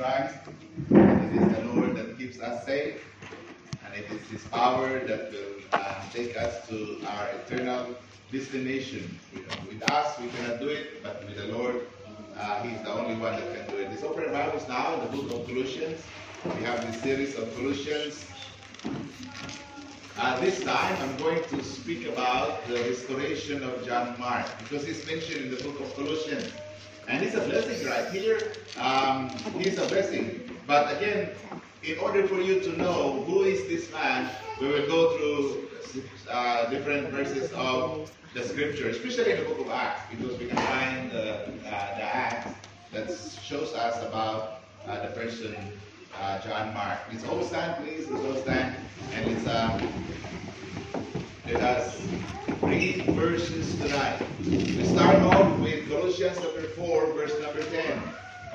Christ. And it is the Lord that keeps us safe. And it is His power that will take us to our eternal destination. With us, we cannot do it, but with the Lord, He's the only one that can do it. Let's open our Bibles now in the book of Colossians. We have this series of Colossians. This time, I'm going to speak about the restoration of John Mark, because it's mentioned in the book of Colossians. And it's a blessing right here. He's a blessing. But again, in order for you to know who is this man, we will go through different verses of the scripture, especially in the book of Acts, because we can find the Acts that shows us about the person John Mark. Let's all stand, please. Let's all stand, and let us read verses tonight. We start off with Colossians chapter 4, verse number 10.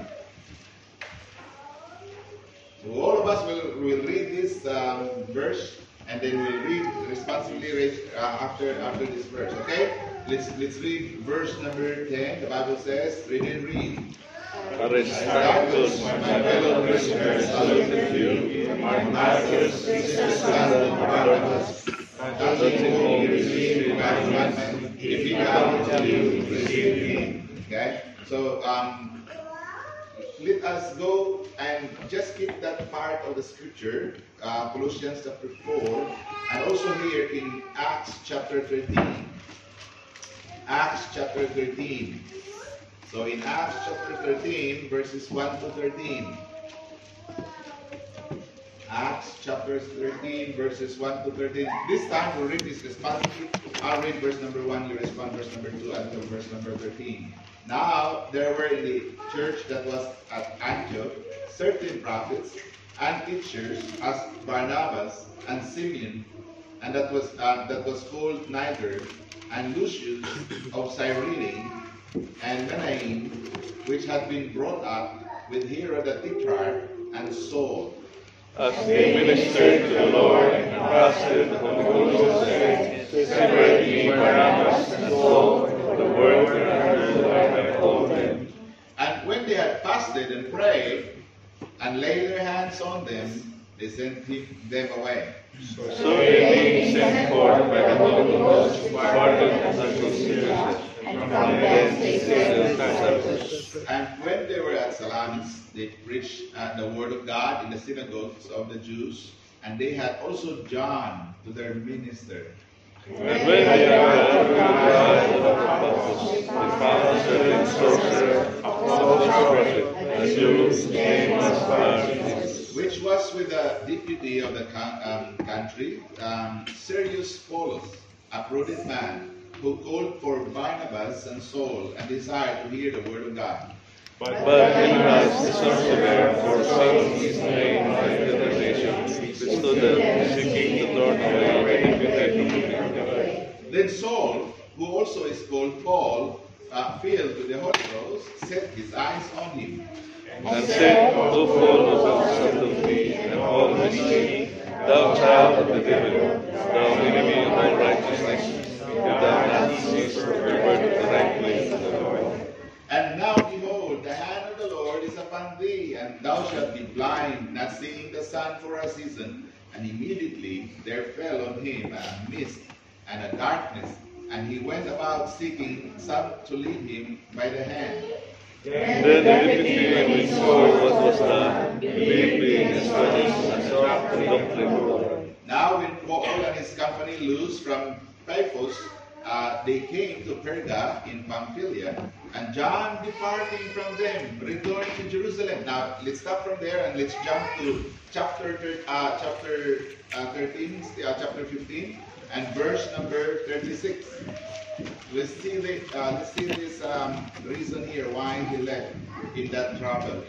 So all of us will read this verse, and then we'll read responsibly after this verse. Okay? Let's read verse number 10. The Bible says, read and read. Aristarchus, my fellow prisoners, saluted you. My Marcus, Jesus, and Barnabas, and to whom you receive encouragement, if he come to you, receive him. Okay? So, let us go and just keep that part of the scripture, Colossians chapter 4, and also here in Acts chapter 13. Acts chapter 13. So in Acts chapter 13, verses 1 to 13. Acts chapter 13, verses 1 to 13. This time we'll read this responsibly. I'll read verse number 1, you respond verse number 2, until verse number 13. Now there were in the church that was at Antioch certain prophets and teachers, as Barnabas and Simeon, and that was called Niger, and Lucius of Cyrene, and Manaen, which had been brought up with Herod the Tetrarch, and Saul. As they ministered to the Lord and fasted, the Holy Ghost said, separate me Barnabas and Saul for the work that I have called them. And when they had fasted and prayed, and laid their hands on them, they sent them away. So they being sent forth by the Holy Ghost, departed unto Cyprus, and from thence they sailed to Cyprus. And when they were at Salamis, they preached the word of God in the synagogues of the Jews, and they had also John to their minister. And when they had recognized the apostles, they found certain sorcerers, a false prophet, a Jew, whose name was Bar-Jesus, which was with the deputy of the country, Sergius Paulus, a prudent man, who called for Barnabas and Saul, and desired to hear the word of God. But Elimas the sorcerer, foreseeing his name by divination, withstood them, seeking to turn away the deputy from the way. Then Saul, who also is called Paul, filled with the Holy Ghost, set his eyes on him, and said, O full of subtlety and all mystery, thou child of the devil, thou enemy of all righteousness, if thou not cease to pervert the right way of the Lord. And now behold, the hand of the Lord is upon thee, and thou shalt be blind, not seeing the sun for a season. And immediately there fell on him a mist and a darkness, and he went about seeking some to lead him by the hand. Then the deputy which saw what was done, believed being astonished and sought the doctrine of the Lord. Now when Paul and his company loosed from Paphos, they came to Perga in Pamphylia, and John, departing from them, returned to Jerusalem. Now let's stop from there and let's jump to chapter 15 and verse number 36. Let's see this reason here why he left in that travel,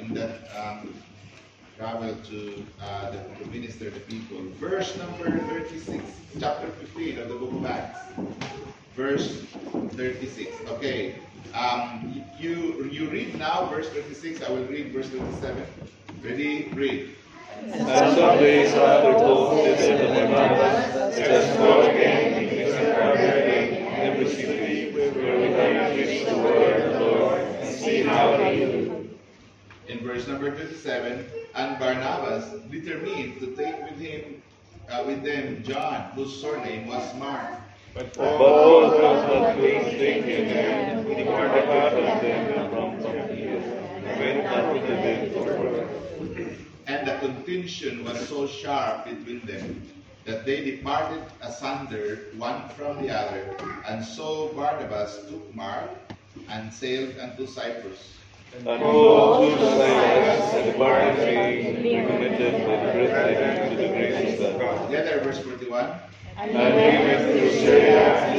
to minister to people. Verse number 36, chapter 15 of the book of Acts. Verse 36. Okay. You read now verse 36. I will read verse 37. Ready? Read. And some days after Paul did the Barnabas, let us go again in different gathering in every city where we have preached the word of the Lord, and see how they do. In verse verse number 27, and Barnabas determined to take with them John, whose surname was Mark. But Paul was not willing to take him, and departed out of them from Antioch, and went unto the dead for work. And the contention was so sharp between them, that they departed asunder one from the other. And so Barnabas took Mark, and sailed unto Cyprus. And Paul took Silas, and departed, being committed with brethren to the grace of God. Together, verse 41. And he went through Syria,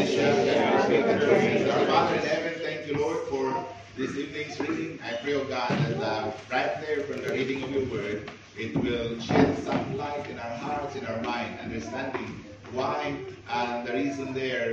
and Our Father in heaven, thank you, Lord, for this evening's reading. I pray, O God, that right there from the reading of your word, it will shed some light in our hearts, in our mind, understanding why and the reason there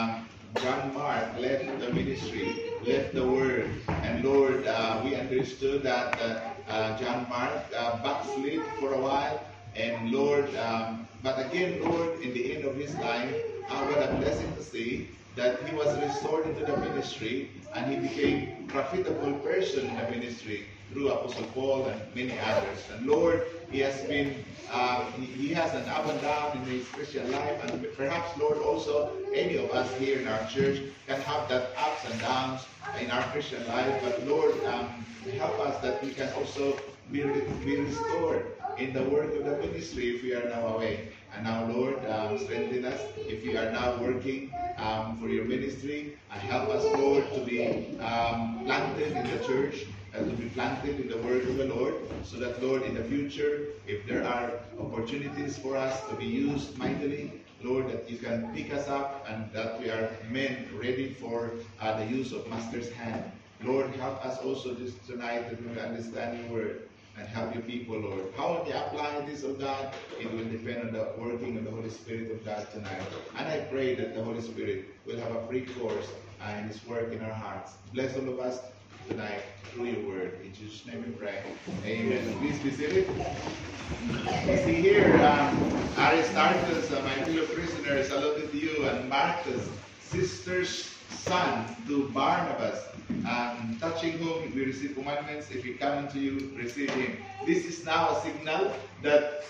John Mark left the ministry, left the word. And Lord, we understood that John Mark backslid for a while. And Lord, but again, Lord, in the end of his life, what a blessing to see that he was restored into the ministry and he became a profitable person in the ministry through Apostle Paul and many others. And Lord, he has been, he has an up and down in his Christian life, and perhaps, Lord, also any of us here in our church can have that ups and downs in our Christian life. But Lord, help us that we can also be restored in the work of the ministry if we are now away. And now, Lord, strengthen us if we are now working for your ministry. And help us, Lord, to be planted in the church, to be planted in the word of the Lord, so that, Lord, in the future, if there are opportunities for us to be used mightily, Lord, that you can pick us up and that we are men ready for the use of Master's hand. Lord, help us also this tonight that we will understand your word. And help your people, Lord. How we apply this, oh God, it will depend on the working of the Holy Spirit of God tonight. And I pray that the Holy Spirit will have a free course in His work in our hearts. Bless all of us tonight through your word. In Jesus' name we pray. Amen. Please be seated. You see here, Aristarchus, my fellow prisoner, saluted you, and Marcus, sister's son to Barnabas, touching whom we receive commandments. If he come unto you, receive him. This is now a signal that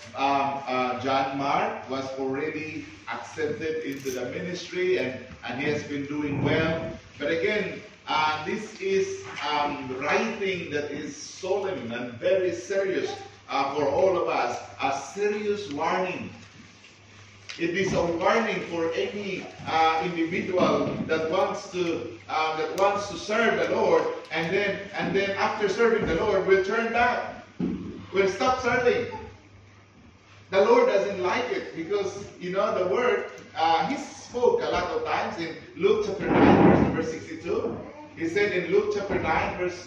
John Mark was already accepted into the ministry, and he has been doing well. But again, this is writing that is solemn and very serious for all of us, a serious warning. It is a warning for any individual that wants to serve the Lord, and then after serving the Lord will turn back, will stop serving. The Lord doesn't like it because the word. He spoke a lot of times in Luke chapter 9 verse number 62. He said in Luke chapter 9 verse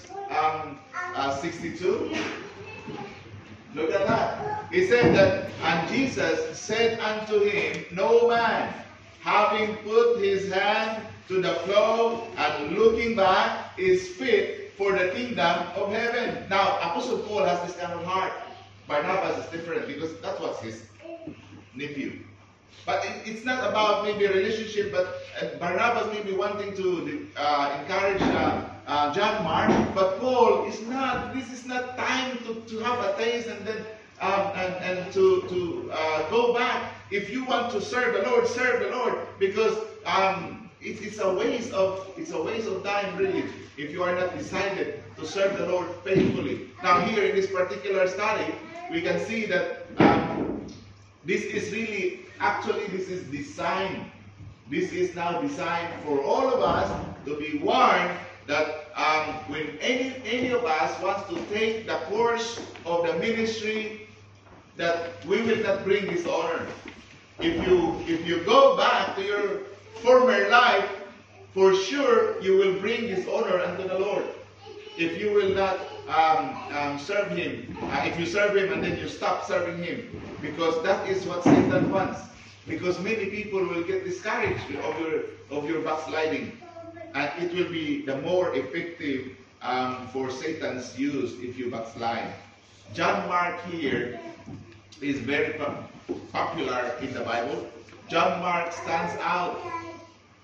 62. Look at that. He said that, and Jesus said unto him, no man, having put his hand to the plow and looking back, is fit for the kingdom of heaven. Now, Apostle Paul has this kind of heart. Barnabas is different because that was his nephew. But it's not about maybe a relationship, but Barnabas may be wanting to encourage John Mark, but Paul is not. This is not time to have a taste and then and to go back. If you want to serve the Lord, because it's a waste of time really. If you are not decided to serve the Lord faithfully. Now here in this particular study, we can see that this is really. Actually, this is designed. This is now designed for all of us to be warned that when any of us wants to take the course of the ministry, that we will not bring dishonor. If you go back to your former life, for sure you will bring dishonor unto the Lord. If you will not serve Him, if you serve Him and then you stop serving Him, because that is what Satan wants. Because many people will get discouraged of your backsliding, and it will be the more effective for Satan's use if you backslide. John Mark here is very popular in the Bible. John Mark stands out,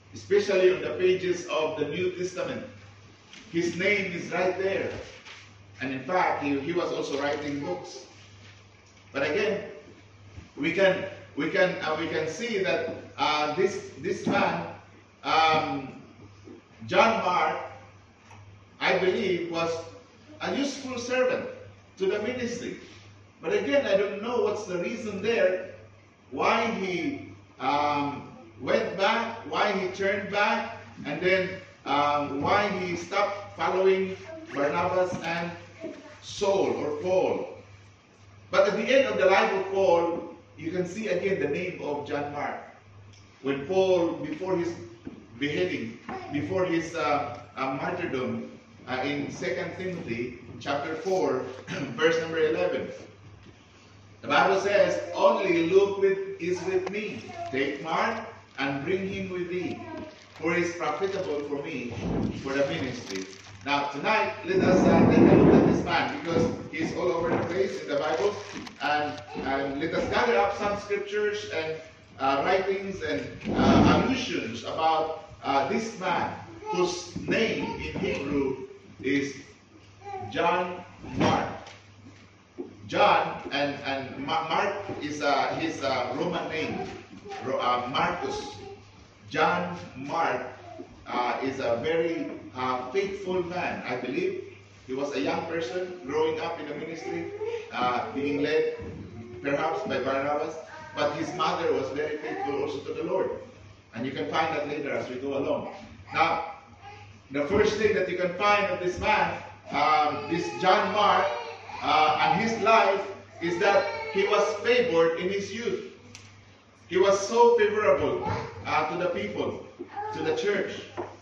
especially on the pages of the New Testament. His name is right there. And in fact, he was also writing books. But again, we can see that this man, John Mark, I believe, was a useful servant to the ministry. But again, I don't know what's the reason there, why he went back, why he turned back, and then why he stopped following Barnabas and Saul or Paul. But at the end of the life of Paul, you can see again the name of John Mark. When Paul, before his beheading, before his martyrdom, in 2 Timothy chapter 4, verse number 11, the Bible says, "Only Luke is with me. Take Mark and bring him with thee, for he is profitable for me for the ministry." Now tonight, let us take a look at this man, because he's all over the place in the Bible, and let us gather up some scriptures and writings and allusions about this man, whose name in Hebrew is John Mark. John and Mark is his Roman name, Marcus. John Mark is a very faithful man. I believe he was a young person growing up in the ministry, being led perhaps by Barnabas, but his mother was very faithful also to the Lord. And you can find that later as we go along. Now, the first thing that you can find of this man, this John Mark, and his life, is that he was favored in his youth. He was so favorable to the people, to the church.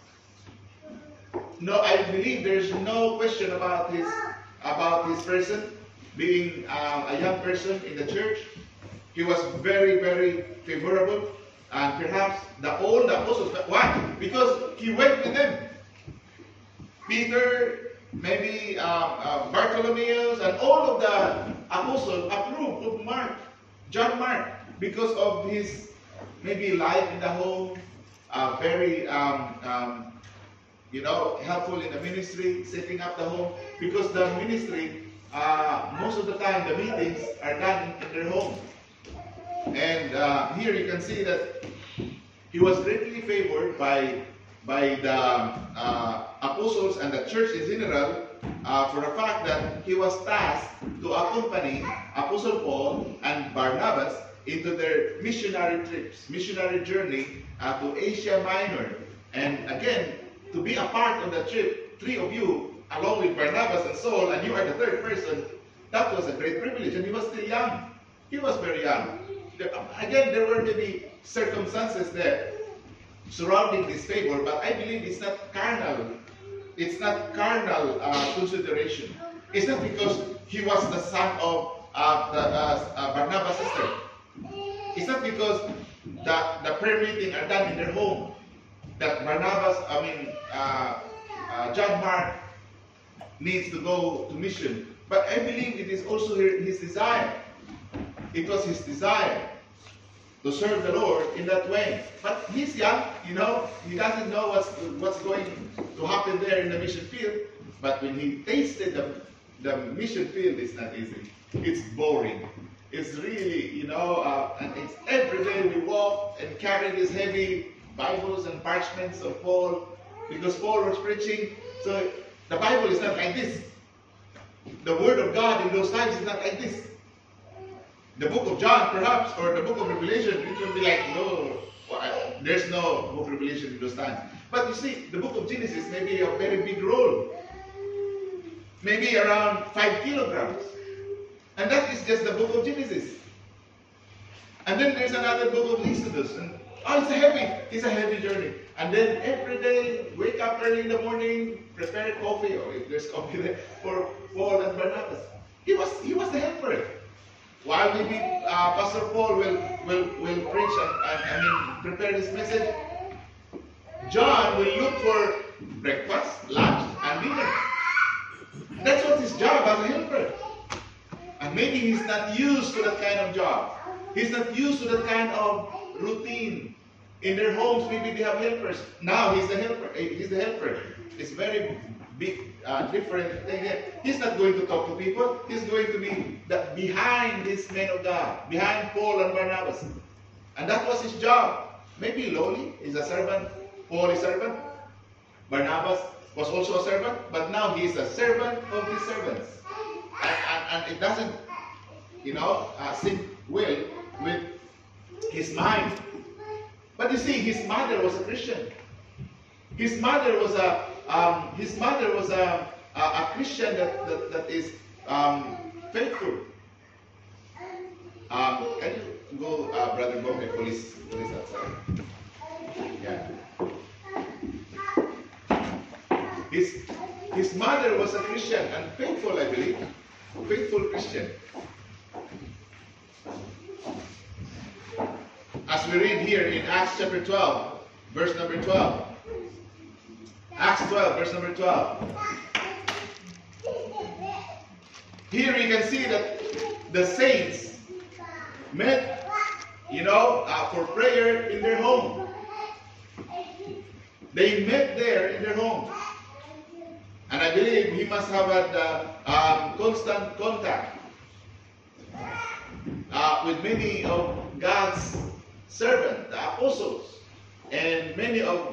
No, I believe there's no question about his person being a young person in the church. He was very, very favorable, and perhaps all the apostles. Why? Because he went with them. Peter, maybe Bartholomew, and all of the apostles approved of Mark, John Mark, because of his maybe life in the home, very helpful in the ministry, setting up the home, because the ministry, most of the time, the meetings are done in their home. And here you can see that he was greatly favored by the apostles and the church in general, for the fact that he was tasked to accompany Apostle Paul and Barnabas into their missionary trips, missionary journey to Asia Minor. And again, to be a part of the trip, three of you, along with Barnabas and Saul, and you are the third person, that was a great privilege. And he was still young. He was very young. Again, there were maybe circumstances there surrounding this favor, but I believe it's not carnal. It's not carnal consideration. It's not because he was the son of Barnabas' sister. It's not because the prayer meeting are done in their home that John Mark needs to go to mission. But I believe it is also his desire. It was his desire to serve the Lord in that way. But he's young, he doesn't know what's going to happen there in the mission field. But when he tasted the mission field, it's not easy. It's boring. It's really, and it's every day we walk and carry these heavy Bibles and parchments of Paul, because Paul was preaching. So the Bible is not like this. The Word of God in those times is not like this. The book of John, perhaps, or the book of Revelation, it will be like, no, there's no book of Revelation in those times. But you see, the book of Genesis may be a very big roll. Maybe around 5 kilograms. And that is just the book of Genesis. And then there's another book of Exodus. And it's a heavy journey. And then every day, wake up early in the morning, prepare coffee, or if there's coffee there, for Paul and Barnabas. He was the helper. While maybe Pastor Paul will preach and prepare his message, John will look for breakfast, lunch, and dinner. That's what his job as a helper. And maybe he's not used to that kind of job. He's not used to that kind of routine. In their homes, maybe they have helpers. Now he's the helper. It's very different thing. He's not going to talk to people. He's going to be behind these men of God, behind Paul and Barnabas. And that was his job. Maybe lowly, he's a servant. Paul is a servant. Barnabas was also a servant, but now he is a servant of his servants. And it doesn't, sync well with his mind. But you see, his mother was a Christian. His mother was a Christian that is faithful. Can you go, Brother Bong, police outside? Yeah. His mother was a Christian and faithful, I believe. Faithful Christian. As we read here in Acts chapter 12, verse number 12. Acts 12, verse number 12. Here you can see that the saints met, for prayer in their home. They met there in their home. And I believe he must have had constant contact with many of God's servants, the apostles, and many of,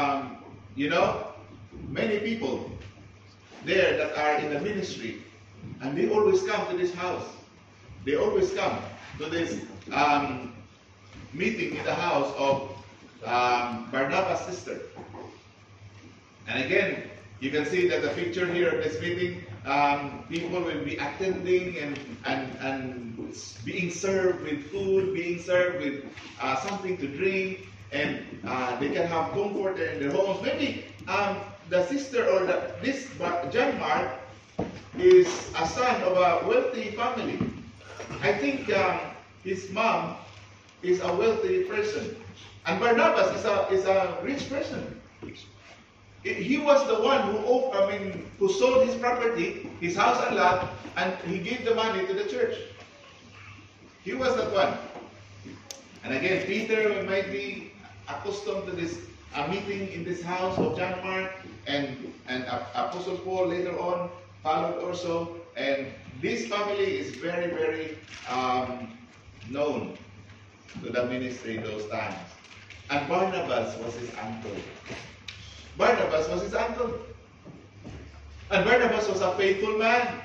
many people there that are in the ministry. And they always come to this house. They always come to this meeting in the house of Barnabas' sister. And again, you can see that the picture here of this meeting, people will be attending and being served with food, being served with something to drink, and they can have comfort in their homes. Maybe the sister or this John Mark is a son of a wealthy family. I think his mom is a wealthy person, and Barnabas is a rich person. He was the one who sold his property, his house and lot, and he gave the money to the church. He was that one. And again, Peter might be accustomed to this meeting in this house of John Mark, and Apostle Paul later on followed also. And this family is very, very known to the ministry those times. And Barnabas was his uncle. Barnabas was his uncle. And Barnabas was a faithful man.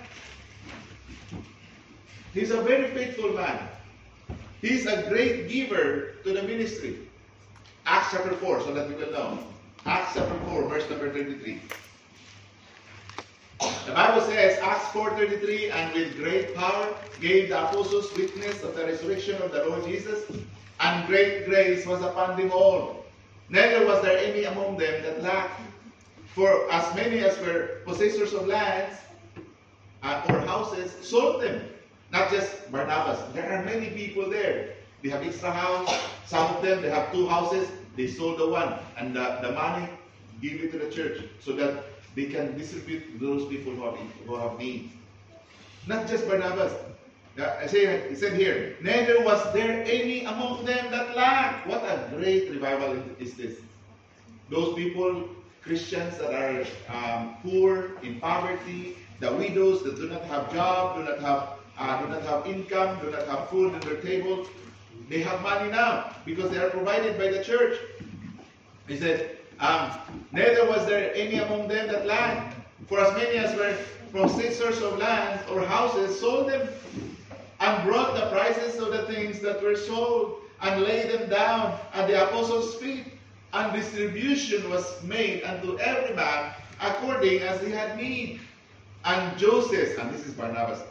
He's a very faithful man. He's a great giver to the ministry. Acts chapter 4, so that we will know. Acts chapter 4, verse number 33. The Bible says, Acts 4:33, and with great power gave the apostles witness of the resurrection of the Lord Jesus, and great grace was upon them all. Neither was there any among them that lacked. For as many as were possessors of lands or houses sold them. Not just Barnabas. There are many people there. They have extra house. Some of them, they have 2 houses. They sold the one. And the money, give it to the church so that they can distribute to those people who have need. Not just Barnabas. It said here, neither was there any among them that lacked. What a great revival is this. Those people, Christians that are poor, in poverty, the widows that do not have job, do not have income, do not have food on their table, they have money now because they are provided by the church. He said, neither was there any among them that lacked. For as many as were possessors of lands or houses sold them, and brought the prices of the things that were sold, and laid them down at the apostles' feet. And distribution was made unto every man according as he had need. And Joseph, and this is Barnabas,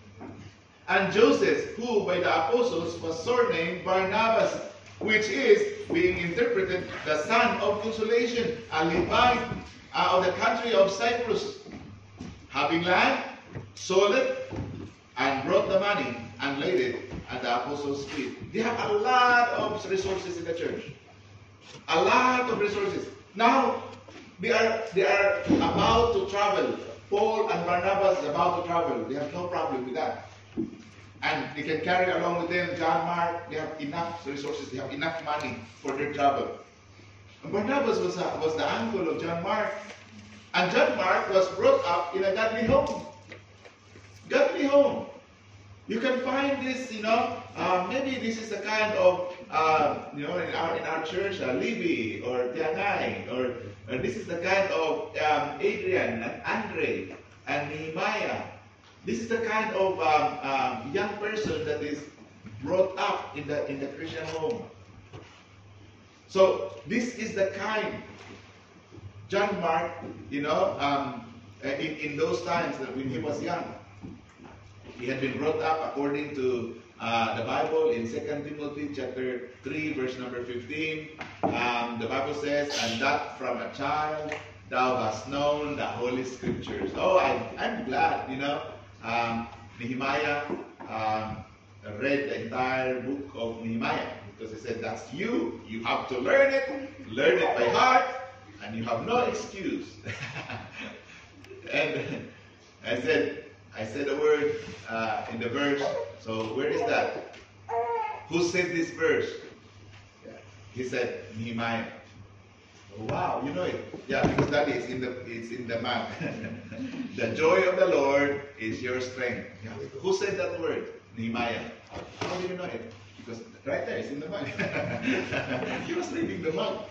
and Joseph, who by the apostles was surnamed Barnabas, which is, being interpreted, the son of consolation, a Levite of the country of Cyprus, having land, sold it, and brought the money and laid it at the apostles' feet. They have a lot of resources in the church. A lot of resources. Now, they are about to travel. Paul and Barnabas are about to travel. They have no problem with that. And they can carry along with them John Mark. They have enough resources. They have enough money for their travel. And Barnabas was the uncle of John Mark. And John Mark was brought up in a godly home. Godly home. You can find this, maybe this is a kind of, in our church, Libby or Tiangay, or this is the kind of Adrian and Andre and Nehemiah. This is the kind of young person that is brought up in the Christian home. So this is the kind. John Mark, in those times when he was young, he had been brought up according to the Bible in 2 Timothy chapter 3, verse number 15. The Bible says, "And that from a child thou hast known the Holy Scriptures." Oh, I'm glad, Nehemiah read the entire book of Nehemiah, because he said, that's you. You have to learn it by heart, and you have no excuse. And I said a word in the verse. So where is that? Who said this verse? Yeah. He said Nehemiah. Oh, wow, you know it. Yeah, because that is it's in the map. The joy of the Lord is your strength. Yeah. Who said that word? Nehemiah. How do you know it? Because right there, it's in the mug. He was reading the mug.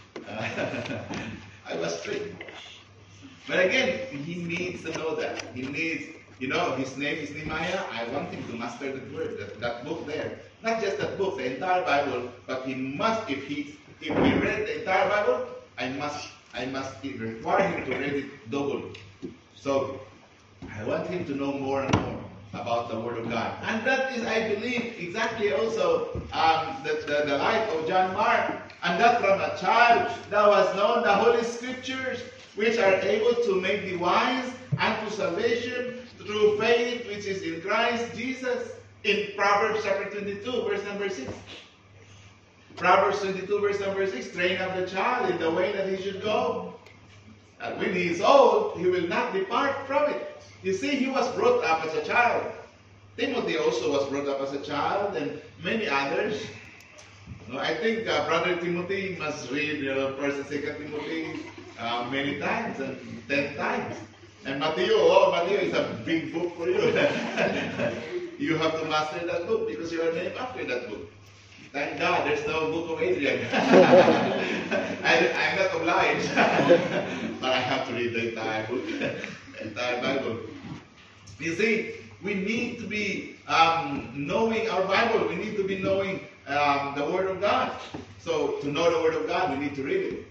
I was tricked. But again, he needs to know that. He needs, his name is Nehemiah. I want him to master that word, that book there. Not just that book, the entire Bible, but he must, if he read the entire Bible, I must require him to read it double. So, I want him to know more and more about the Word of God. And that is, I believe, exactly also the life of John Mark. And that from a child thou hast known the Holy Scriptures, which are able to make thee wise unto salvation through faith which is in Christ Jesus. In Proverbs chapter 22, verse number 6. Proverbs 22, verse number 6. Train up the child in the way that he should go. And when he is old, he will not depart from it. You see, he was brought up as a child. Timothy also was brought up as a child, and many others. I think Brother Timothy must read 1st and 2nd Timothy many times, and 10 times. And Matthew is a big book for you. You have to master that book because you are named after that book. Thank God there's no book of Adrian. I'm not obliged. But I have to read the entire book, the entire Bible. You see, we need to be knowing our Bible. We need to be knowing the Word of God. So, to know the Word of God, we need to read it.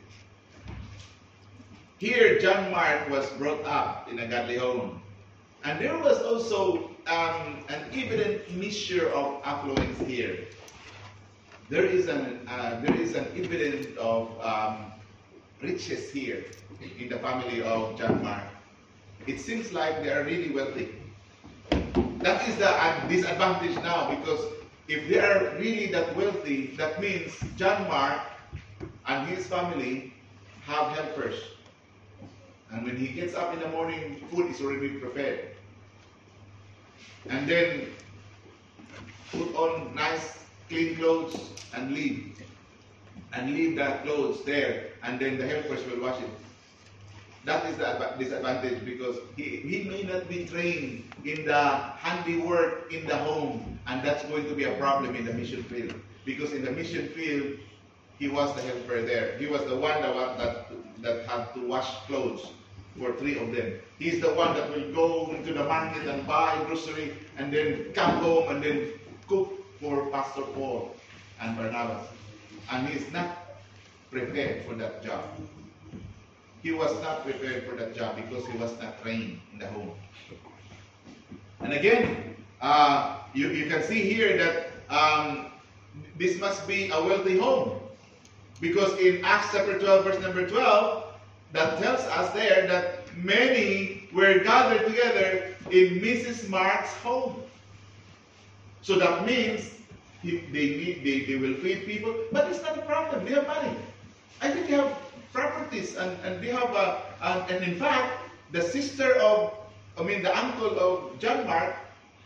Here, John Mark was brought up in a godly home. And there was also an evident mixture of affluence here. There is an evidence of riches here in the family of John Mark. It seems like they are really wealthy. That is the disadvantage now, because if they are really that wealthy, that means John Mark and his family have helpers. And when he gets up in the morning, food is already prepared. And then put on nice clean clothes and leave. And leave that clothes there, and then the helpers will wash it. That is the disadvantage, because he may not be trained in the handiwork in the home, and that's going to be a problem in the mission field. Because in the mission field, he was the helper there. He was the one that had to wash clothes for 3 of them. He's the one that will go into the market and buy grocery, and then come home and then cook for Pastor Paul and Barnabas. And he's not prepared for that job. He was not prepared for that job because he was not trained in the home. And again, you can see here that this must be a wealthy home. Because in Acts chapter 12, verse number 12, that tells us there that many were gathered together in Mrs. Mark's home. So that means they will feed people, but it's not a problem. They have money. I think they have properties, and they have and in fact, the uncle of John Mark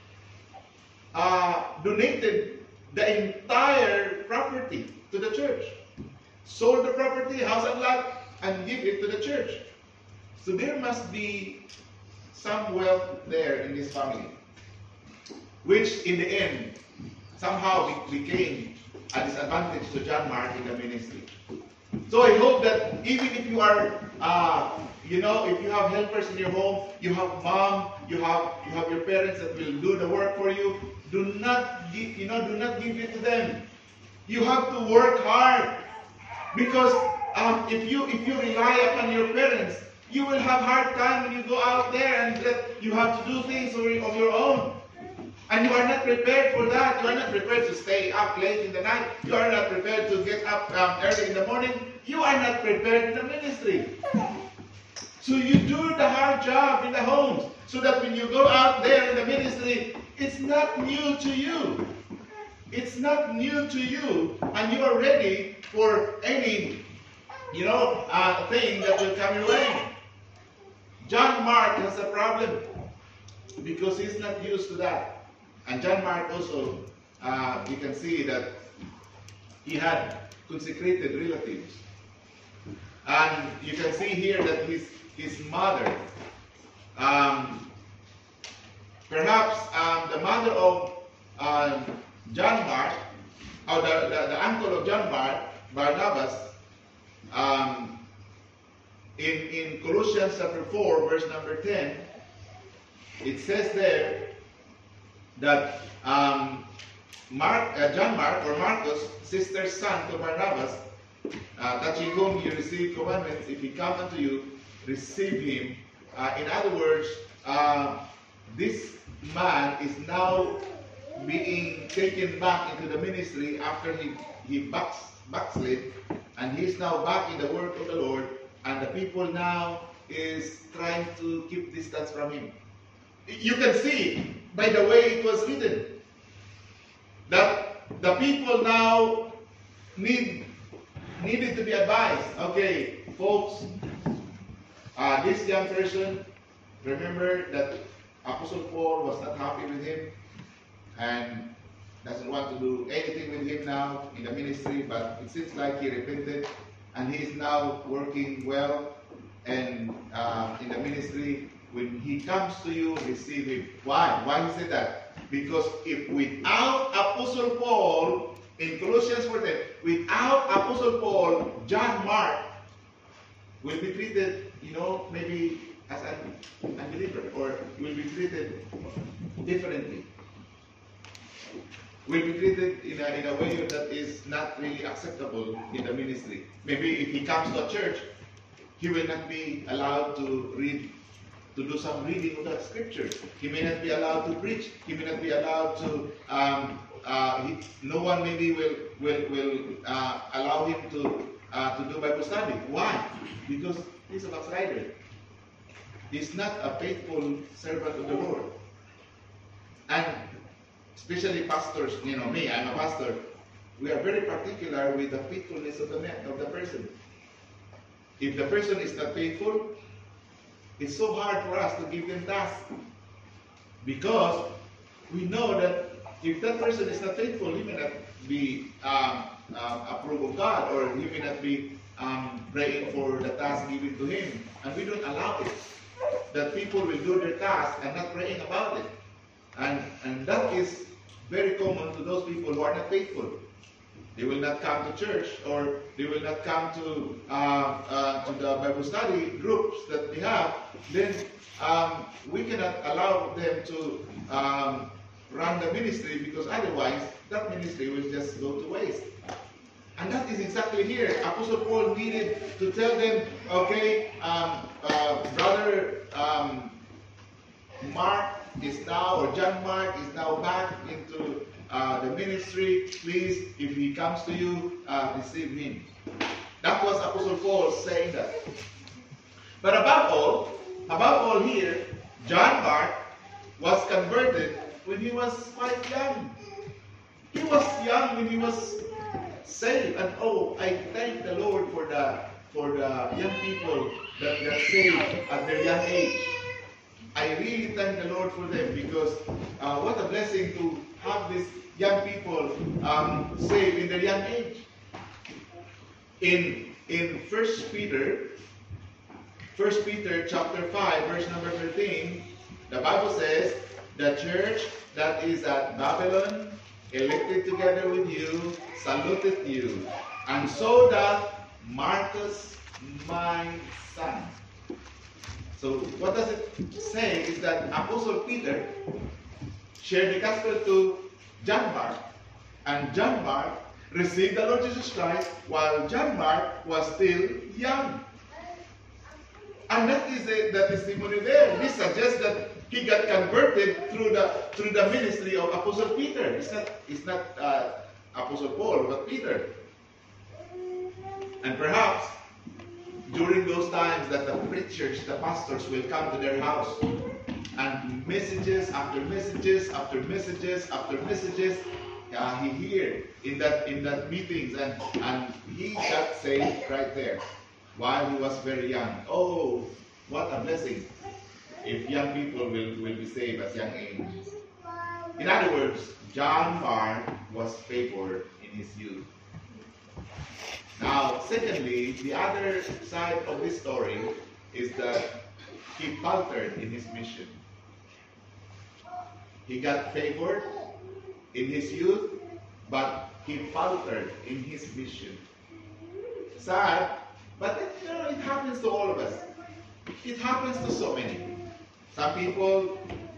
donated the entire property to the church. Sold the property, house and lot, and give it to the church. So there must be some wealth there in this family, which in the end somehow became a disadvantage to John Mark in the ministry. So I hope that even if you are, if you have helpers in your home, you have mom, you have your parents that will do the work for you, do not give it to them. You have to work hard, because if you rely upon your parents, you will have hard time when you go out there and that you have to do things of your own. And you are not prepared for that. You are not prepared to stay up late in the night. You are not prepared to get up early in the morning. You are not prepared in the ministry. So you do the hard job in the homes, so that when you go out there in the ministry, it's not new to you. It's not new to you, and you are ready for any, thing that will come your way. John Mark has a problem because he's not used to that. And John Mark also, you can see that he had consecrated relatives. And you can see here that his mother, perhaps the mother of John Mark, or the uncle of John Mark, Barnabas, in Colossians chapter 4, verse number 10, it says there that John Mark, or Marcus, sister's son to Barnabas, touching whom you receive commandments, if he come unto you, receive him. In other words, this man is now being taken back into the ministry after he backslid, and he's now back in the work of the Lord, and the people now is trying to keep distance from him. You can see by the way it was written that the people now needed to be advised. Okay, folks, this young person, remember that Apostle Paul was not happy with him and doesn't want to do anything with him now in the ministry, but it seems like he repented and he is now working well and in the ministry. When he comes to you, receive him. Why? Why he said that? Because if without Apostle Paul, in Colossians 4:10, without Apostle Paul, John Mark will be treated, maybe as an unbeliever, or will be treated differently. Will be treated in a way that is not really acceptable in the ministry. Maybe if he comes to a church, he will not be allowed to do some reading of that scripture. He may not be allowed to preach. He may not be allowed to. No one maybe will allow him to do Bible study. Why? Because he's a backslider. He's not a faithful servant of the Lord. And especially pastors, me, I'm a pastor. We are very particular with the faithfulness of the person. If the person is not faithful, it's so hard for us to give them tasks, because we know that if that person is not faithful, he may not be approved of God, or he may not be praying for the task given to him. And we don't allow it, that people will do their task and not praying about it. And that is very common to those people who are not faithful. They will not come to church, or they will not come to the Bible study groups that we have. Then we cannot allow them to run the ministry, because otherwise that ministry will just go to waste. And that is exactly here. Apostle Paul needed to tell them, okay, brother Mark is now, or John Mark is now back into the ministry. Please, if he comes to you, receive him. That was Apostle Paul saying that. But above all here, John Mark was converted when he was quite young. He was young when he was saved. And I thank the Lord for the young people that got saved at their young age. I really thank the Lord for them, because what a blessing to have these young people saved in their young age. In 1 Peter 1 Peter chapter 5, verse number 13, the Bible says, the church that is at Babylon, elected together with you, saluteth you, and so doth Marcus, my son. So what does it say is that Apostle Peter shared the gospel to John Mark, and John Mark received the Lord Jesus Christ while John Mark was still young. And that is the testimony there. This suggests that he got converted through the ministry of Apostle Peter. It's not Apostle Paul, but Peter. And perhaps during those times that the preachers, the pastors will come to their house, and messages after messages after messages after messages he heard in that meetings, and he got saved right there while he was very young. Oh, what a blessing if young people will be saved at young age. In other words, John Mark was favored in his youth. Now, secondly, the other side of this story is that he faltered in his mission. He got favored in his youth, but he faltered in his mission. Sad, but it happens to all of us. It happens to so many. Some people,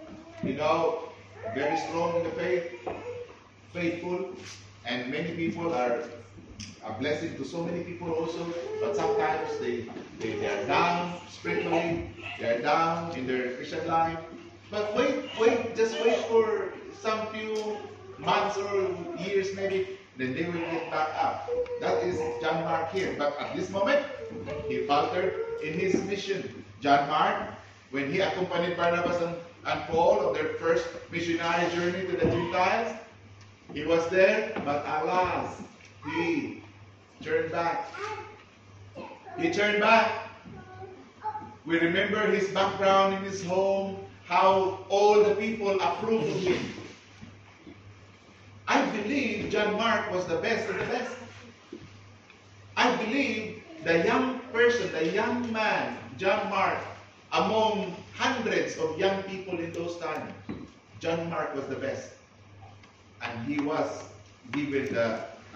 very strong in the faith, faithful, and many people are a blessing to so many people also, but sometimes they are down spiritually, they are down in their Christian life. But just wait for some few months or years maybe, then they will get back up. That is John Mark here. But at this moment, he faltered in his mission. John Mark, when he accompanied Barnabas and Paul on their first missionary journey to the Gentiles, he was there, but alas, he turned back. He turned back. We remember his background in his home, how all the people approved of him. I believe John Mark was the best of the best. I believe the young person, the young man, John Mark, among hundreds of young people in those times, John Mark was the best. And he was given the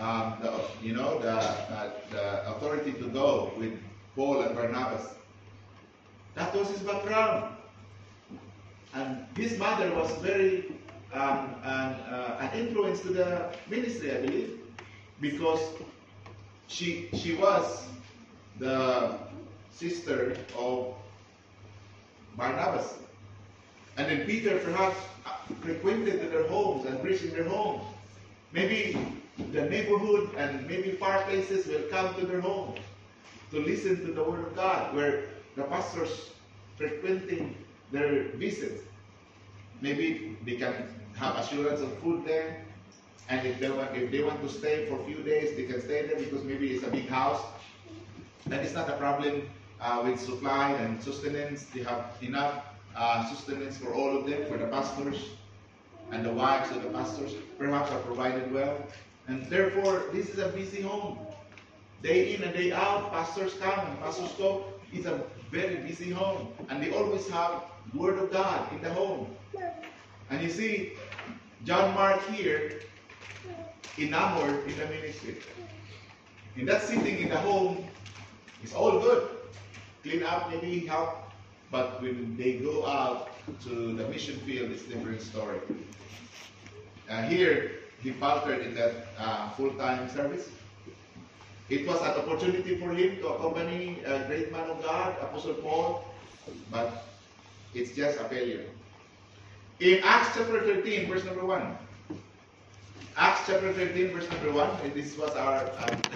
authority to go with Paul and Barnabas. That was his background. And his mother was very an influence to the ministry, I believe, because she was the sister of Barnabas. And then Peter perhaps frequented their homes and preached in their homes. Maybe the neighborhood and maybe far places will come to their homes to listen to the Word of God, where the pastors frequenting their visits. Maybe they can have assurance of food there, and if they want to stay for a few days, they can stay there because maybe it's a big house, and it's not a problem with supply and sustenance. They have enough sustenance for all of them, for the pastors, and the wives of the pastors perhaps are provided well, and therefore this is a busy home. Day in and day out, pastors come and pastors go. It's a very busy home, and they always have Word of God in the home. And you see, John Mark here, enamored in the ministry. In that sitting in the home, it's all good. Clean up, maybe help. But when they go out to the mission field, it's a different story. Here, he faltered in that full-time service. It was an opportunity for him to accompany a great man of God, Apostle Paul, but it's just a failure. In Acts chapter 13, verse number 1. Acts chapter 13, verse number 1. And this was our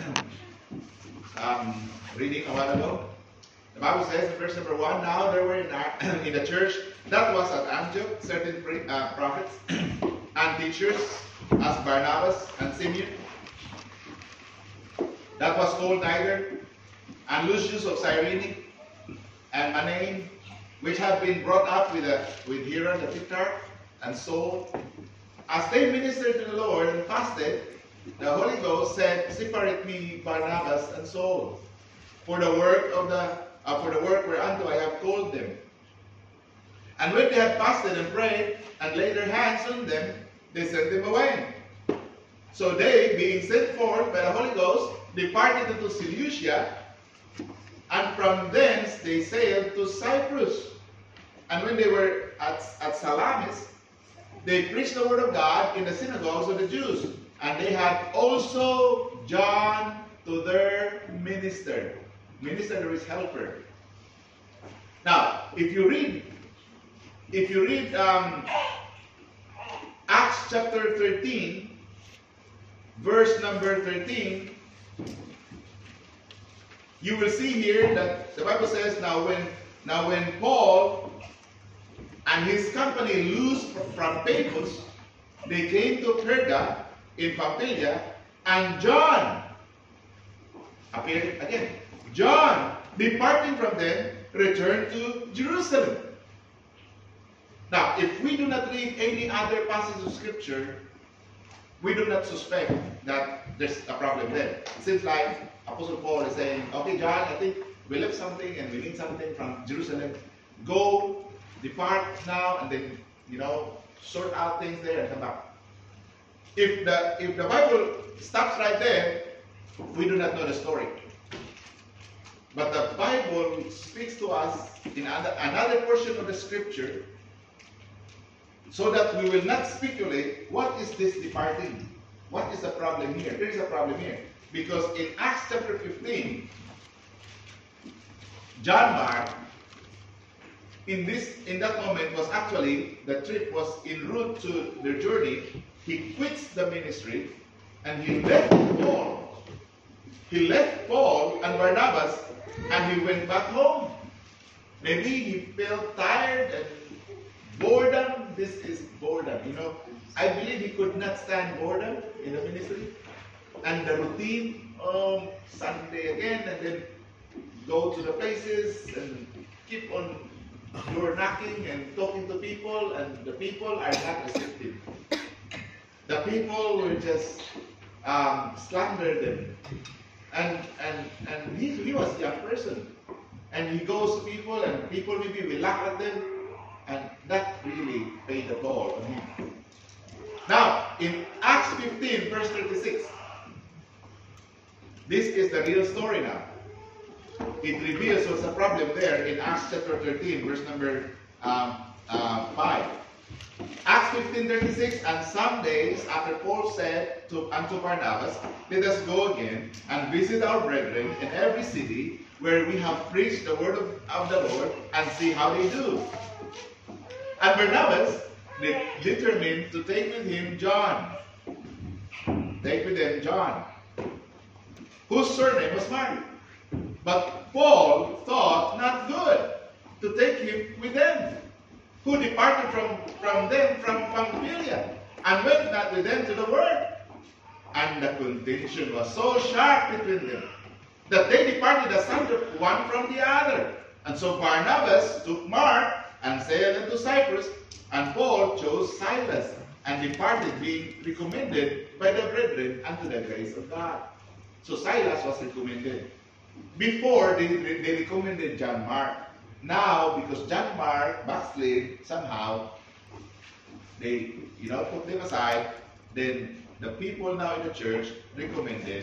reading a while ago. The Bible says in verse number 1, now there were in the church that was at Antioch certain prophets and teachers as Barnabas and Simeon, that was called Niger, and Lucius of Cyrene, and Manaen, which had been brought up with Hiram the Tetrarch, and Saul. As they ministered to the Lord and fasted, the Holy Ghost said, separate me Barnabas and Saul for the work of for the work whereunto I have called them. And when they had fasted and prayed, and laid their hands on them, they sent them away. So they, being sent forth by the Holy Ghost, departed into Seleucia, and from thence they sailed to Cyprus. And when they were at Salamis, they preached the word of God in the synagogues of the Jews. And they had also John to their minister. Minister is helper. Now, if you read Acts chapter 13, verse number 13, you will see here that the Bible says, now when Paul and his company loosed from Paphos, they came to Perga in Pamphylia, and John appeared again. John, departing from them, returned to Jerusalem. Now, if we do not read any other passage of Scripture, we do not suspect that there's a problem there. It seems like Apostle Paul is saying, okay, John, I think we left something and we need something from Jerusalem. Go, depart now, and then, sort out things there and come back. If the Bible stops right there, we do not know the story. But the Bible speaks to us in another portion of the Scripture, so that we will not speculate, what is this departing? What is the problem here? There is a problem here. Because in Acts chapter 15, John Mark, in that moment, was actually, the trip was en route to their journey. He quits the ministry and he left Paul. He left Paul and Barnabas and he went back home. Maybe he felt tired and boredom. This is boredom. I believe he could not stand boredom in the ministry. And the routine, Sunday again, and then go to the places and keep on door knocking and talking to people, and the people are not receptive. The people will just slander them. And he was a young person. And he goes to people, and people maybe will laugh at them, and that really paid a toll on him. Now, in Acts 15, verse 36, this is the real story now. It reveals what's the problem there in Acts chapter 13, verse number 5. Acts 15:36, and some days after Paul said unto Barnabas, let us go again and visit our brethren in every city where we have preached the word of the Lord, and see how they do. And Barnabas determined to take with him John. Take with him John, whose surname was Mark. But Paul thought not good to take him with them, who departed from them from Pamphylia, and went not with them to the word. And the contention was so sharp between them, that they departed asunder one from the other. And so Barnabas took Mark and sailed into Cyprus, and Paul chose Silas, and departed, being recommended by the brethren unto the grace of God. So Silas was recommended. Before, they recommended John Mark. Now, because John Mark backslid somehow, they put them aside. Then the people now in the church recommended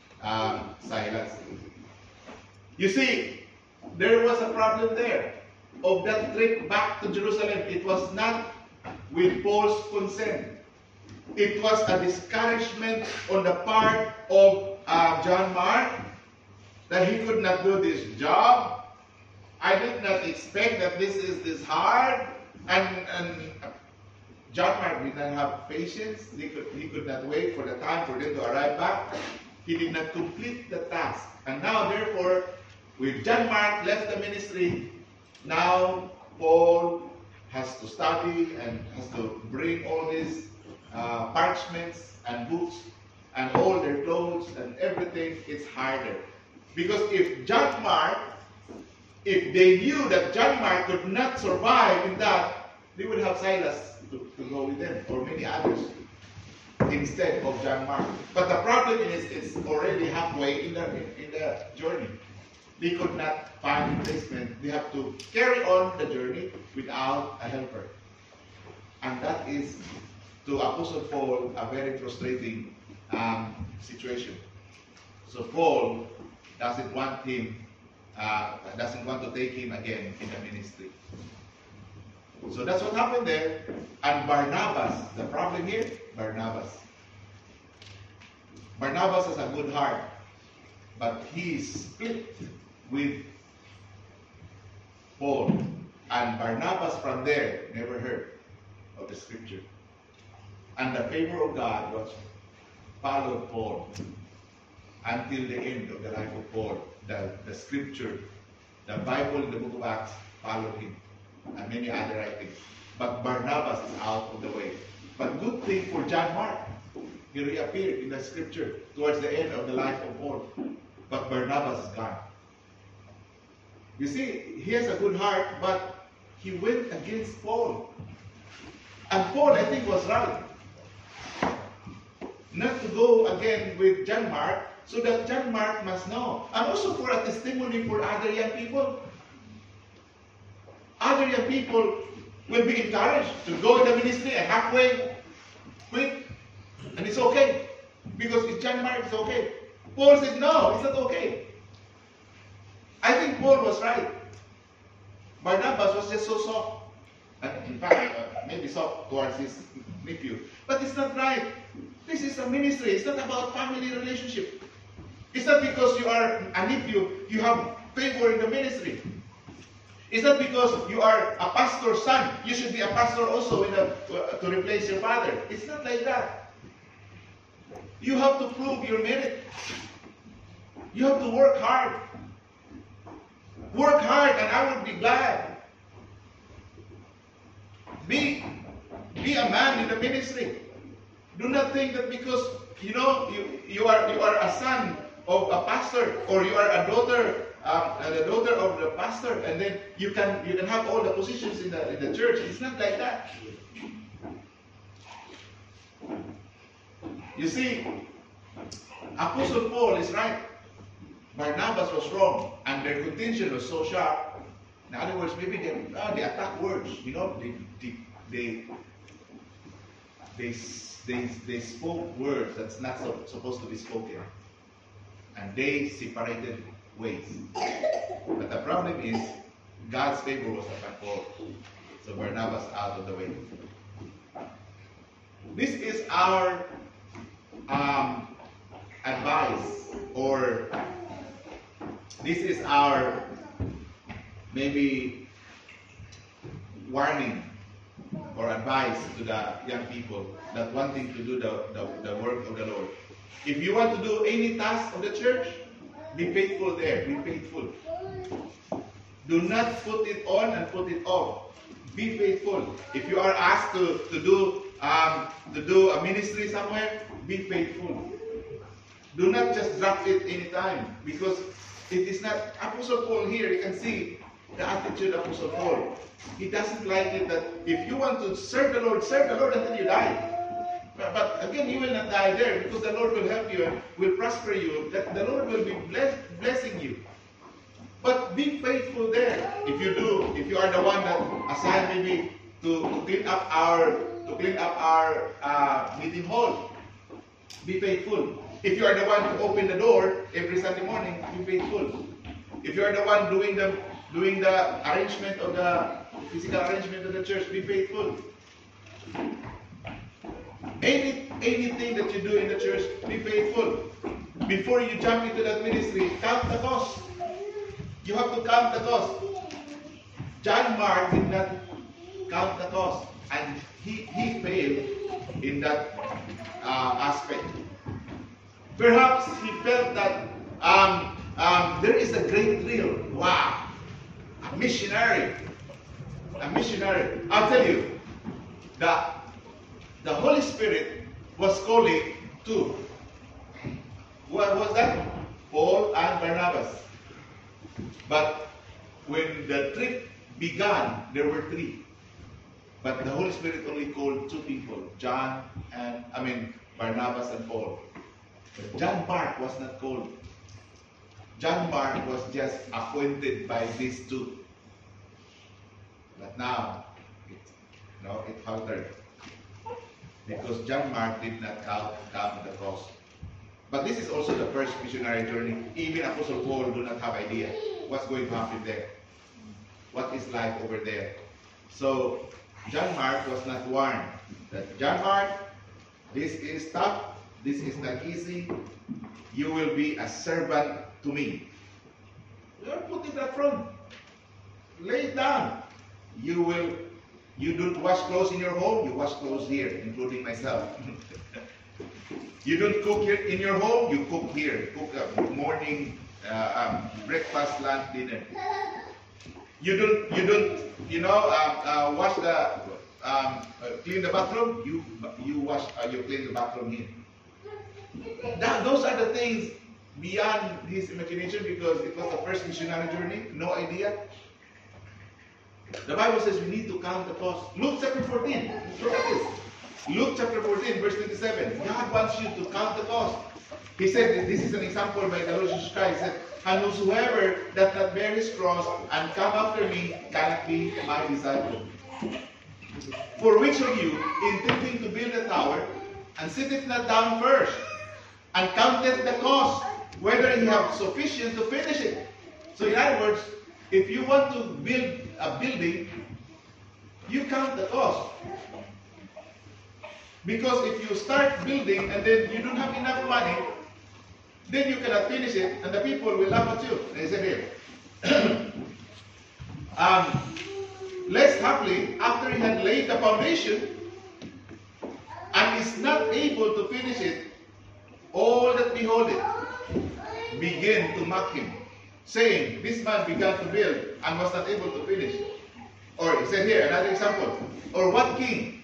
Silas. You see, there was a problem there. Of that trip back to Jerusalem, it was not with Paul's consent. It was a discouragement on the part of John Mark that he could not do this job. I did not expect that this is this hard. And John Mark did not have patience. He could not wait for the time for them to arrive back. He did not complete the task. And now, therefore, with John Mark left the ministry, now Paul has to study and has to bring all these parchments and books and all their clothes and everything. It's harder. Because if they knew that John Mark could not survive in that, they would have Silas to go with them, or many others, instead of John Mark. But the problem is, it's already halfway in the journey. they could not find replacement. They have to carry on the journey without a helper. And that is, to Apostle Paul, a very frustrating situation. So Paul doesn't want to take him again in the ministry. So that's what happened there. And Barnabas, the problem here, Barnabas has a good heart, but he split with Paul. And Barnabas from there never heard of the scripture. And the favor of God was followed Paul until the end of the life of Paul. The scripture, the Bible in the book of Acts followed him, and many other writings. But Barnabas is out of the way. But good thing for John Mark, he reappeared in the scripture towards the end of the life of Paul. But Barnabas is gone. You see, he has a good heart, but he went against Paul. And Paul, I think, was right not to go again with John Mark, so that John Mark must know. And also for a testimony for other young people. Other young people will be encouraged to go in the ministry and halfway quit. And it's okay. Because if John Mark is okay. Paul said, no, it's not okay. I think Paul was right. Barnabas was just so soft. In fact, maybe soft towards his nephew. But it's not right. This is a ministry. It's not about family relationship. It's not because you are a nephew, you have favor in the ministry. It's not because you are a pastor's son, you should be a pastor also to replace your father. It's not like that. You have to prove your merit. You have to work hard. Work hard and I will be glad. Be a man in the ministry. Do not think that because you are a son of a pastor, or you are a daughter, the daughter of the pastor, and then you can have all the positions in the church. It's not like that. You see, Apostle Paul is right. Barnabas was wrong, and their contention was so sharp. In other words, maybe they attack words. They spoke words that's not supposed to be spoken. And they separated ways. But the problem is, God's favor was upon Paul. So Barnabas out of the way. This is our advice, or this is our maybe warning or advice to the young people that wanting to do the work of the Lord. If you want to do any task of the church, be faithful there. Be faithful. Do not put it on and put it off. Be faithful. If you are asked to do a ministry somewhere, be faithful. Do not just drop it anytime, because it is not. Apostle Paul here, you can see the attitude of Apostle Paul. He doesn't like it that if you want to serve the Lord until you die. But again, you will not die there, because the Lord will help you and will prosper you. The Lord will be blessing you. But be faithful there. If you are the one that assigned maybe to clean up our meeting hall, be faithful. If you are the one to open the door every Sunday morning, be faithful. If you are the one doing the arrangement of the physical arrangement of the church, be faithful. Anything that you do in the church, be faithful. Before you jump into that ministry, count the cost. You have to count the cost. John Mark did not count the cost, and he failed in that aspect. Perhaps he felt that there is a great thrill. Wow, a missionary. I'll tell you, the Holy Spirit was calling two. What was that? Paul and Barnabas. But when the trip began, there were three. But the Holy Spirit only called two people, Barnabas and Paul. But John Mark was not called. John Mark was just appointed by these two. But now, it faltered. Because John Mark did not come to the cross. But this is also the first missionary journey. Even Apostle Paul do not have idea what's going to happen there. What is life over there. So, John Mark was not warned that, John Mark, this is tough, this is not easy, you will be a servant to me. You are put it up front. Lay it down. You don't wash clothes in your home, you wash clothes here, including myself. You don't cook here in your home, you cook here. Cook morning, breakfast, lunch, dinner. You don't wash the clean the bathroom. You clean the bathroom here. Those are the things beyond his imagination, because it was the first missionary journey. No idea. The Bible says we need to count the cost. Luke chapter 14. Look at this. Luke chapter 14, verse 27. God wants you to count the cost. He said, this is an example by the Lord Jesus Christ. He said, and whosoever doth not bear his cross and come after me cannot be my disciple. For which of you, intending to build a tower, and sitteth not down first, and counteth the cost, whether he have sufficient to finish it? So in other words, if you want to build a building, you count the cost. Because if you start building and then you don't have enough money, then you cannot finish it, and the people will laugh at you. They said here. Less happily, after he had laid the foundation and is not able to finish it, all that behold it begin to mock him, saying, this man began to build and was not able to finish. Or he said here, another example. Or what king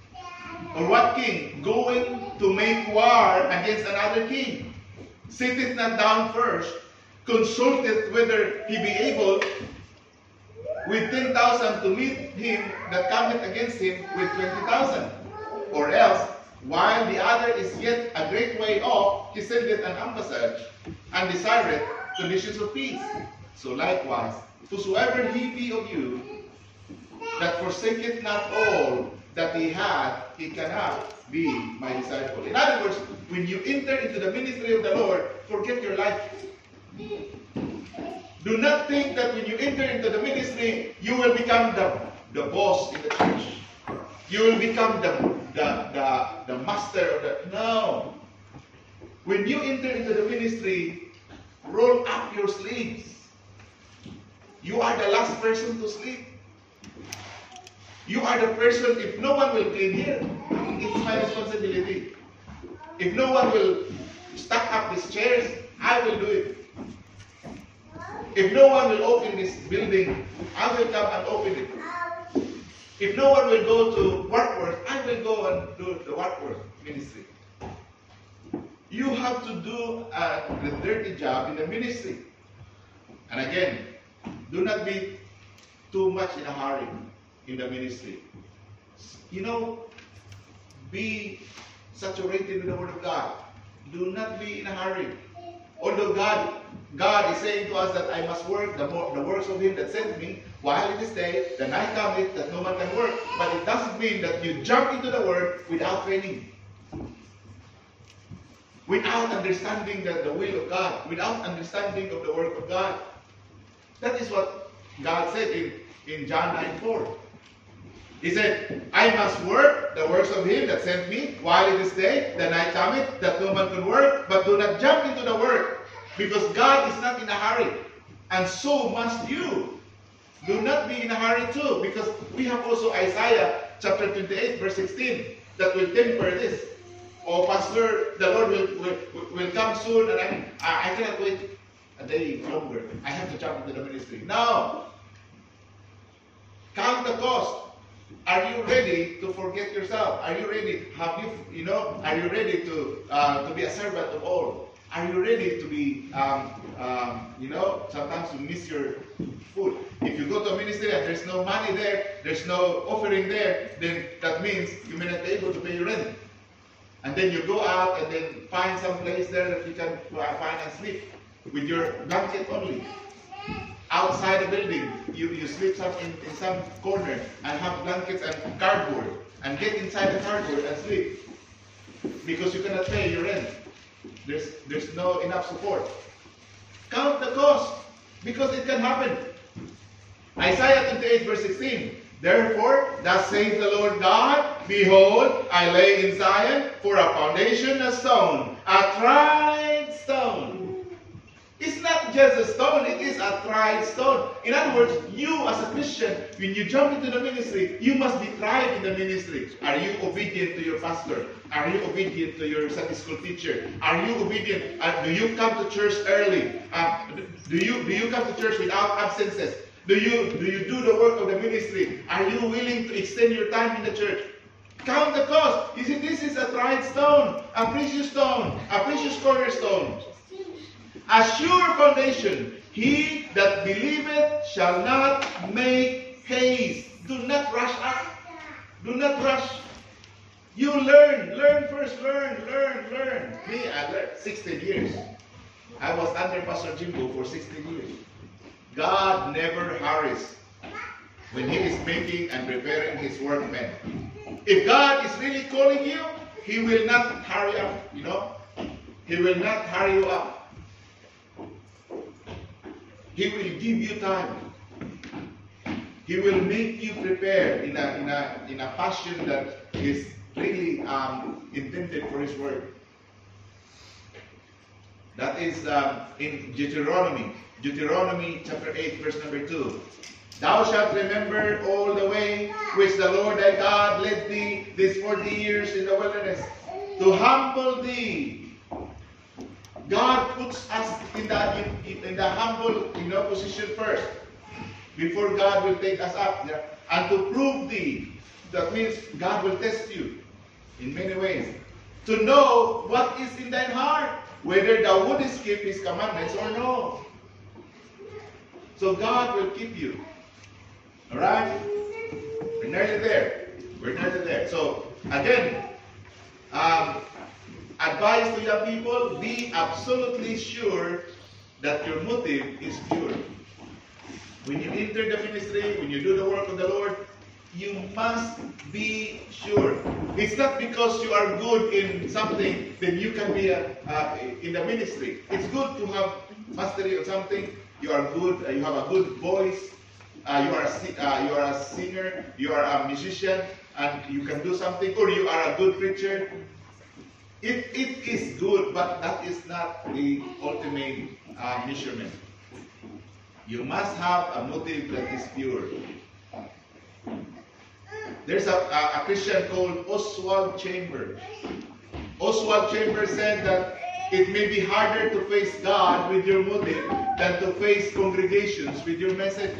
going to make war against another king, sitteth not down first, consulteth whether he be able with 10,000 to meet him that cometh against him with 20,000? Or else, while the other is yet a great way off, he sendeth an ambassage, and desireth conditions of peace. So likewise, whosoever he be of you, that forsaketh not all that he had, he cannot be my disciple. In other words, when you enter into the ministry of the Lord, forget your life. Do not think that when you enter into the ministry, you will become the boss in the church. You will become the master of the... No. When you enter into the ministry, roll up your sleeves. You are the last person to sleep. You are the person, if no one will clean here, it's my responsibility. If no one will stack up these chairs, I will do it. If no one will open this building, I will come and open it. If no one will go to Warkworth, I will go and do the Warkworth ministry. You have to do the dirty job in the ministry. And again, do not be too much in a hurry in the ministry. Be saturated with the Word of God. Do not be in a hurry. Although God is saying to us that I must work the works of Him that sent me, while it is day, the night cometh that no man can work. But it doesn't mean that you jump into the Word without training, without understanding the will of God, without understanding of the Word of God. That is what God said in John 9:4. He said, I must work the works of Him that sent me, while it is day, the night cometh, that no man can work. But do not jump into the work, because God is not in a hurry. And so must you. Do not be in a hurry too, because we have also Isaiah chapter 28, verse 16, that will temper this. Oh, Pastor, the Lord will come soon, and I cannot wait a day longer. I have to jump into the ministry. No! Count the cost. Are you ready to forget yourself? Are you ready? Are you ready to be a servant of all? Are you ready to be, sometimes you miss your food. If you go to a ministry and there's no money there, there's no offering there, then that means you may not be able to pay your rent. And then you go out and then find some place there that you can find and sleep. with your blanket only. Outside the building, you sleep in some corner and have blankets and cardboard and get inside the cardboard and sleep because you cannot pay your rent. There's no enough support. Count the cost because it can happen. Isaiah 28 verse 16. Therefore, thus saith the Lord God, behold, I lay in Zion for a foundation a stone, a tried stone. It's not just a stone, it is a tried stone. In other words, you as a Christian, when you jump into the ministry, you must be tried in the ministry. Are you obedient to your pastor? Are you obedient to your Sunday school teacher? Are you obedient? Do you come to church early? Do you come to church without absences? Do you do the work of the ministry? Are you willing to extend your time in the church? Count the cost. You see, this is a tried stone, a precious cornerstone, a sure foundation. He that believeth shall not make haste. Do not rush up. Do not rush. You learn first. Learn. Me, I learned 16 years. I was under Pastor Jimbo for 16 years. God never hurries when He is making and preparing His workmen. If God is really calling you, He will not hurry up, He will not hurry you up. He will give you time. He will make you prepare in a passion that is really intended for His work. That is in Deuteronomy chapter 8 verse number 2. Thou shalt remember all the way which the Lord thy God led thee these 40 years in the wilderness, to humble thee. God puts us in the humble position first, before God will take us up there. And to prove thee, that means God will test you in many ways, to know what is in thine heart, whether thou wouldest keep His commandments or no. So God will keep you. Alright? We're nearly there. So, again, advice to young people, be absolutely sure that your motive is pure. When you enter the ministry, when you do the work of the Lord, you must be sure. It's not because you are good in something, then you can be in the ministry. It's good to have mastery of something. You are good. You have a good voice. You are a singer. You are a musician, and you can do something. Or you are a good preacher. It is good, but that is not the ultimate measurement. You must have a motive that is pure. There's a Christian called Oswald Chambers. Oswald Chambers said that it may be harder to face God with your motive than to face congregations with your message.